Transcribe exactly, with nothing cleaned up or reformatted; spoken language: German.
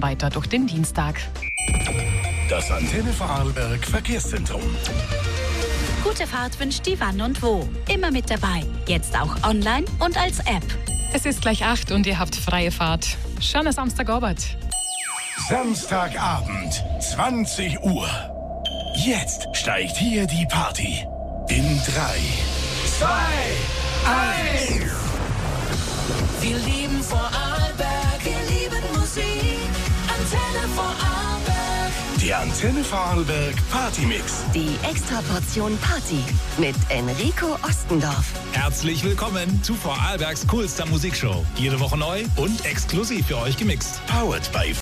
dann weiter durch den Dienstag. Das Antenne Vorarlberg Verkehrszentrum. Gute Fahrt wünscht die Wann und Wo. Immer mit dabei. Jetzt auch online und als App. Es ist gleich acht und ihr habt freie Fahrt. Schönen Samstagabend. Samstagabend, zwanzig Uhr. Jetzt steigt hier die Party. In drei, zwei, eins. Wir lieben Vorarlberg, wir lieben Musik. Antenne Vorarlberg. Der Antenne Vorarlberg Partymix. Die Extraportion Party mit Enrico Ostendorf. Herzlich willkommen zu Vorarlbergs coolster Musikshow. Jede Woche neu und exklusiv für euch gemixt. Powered by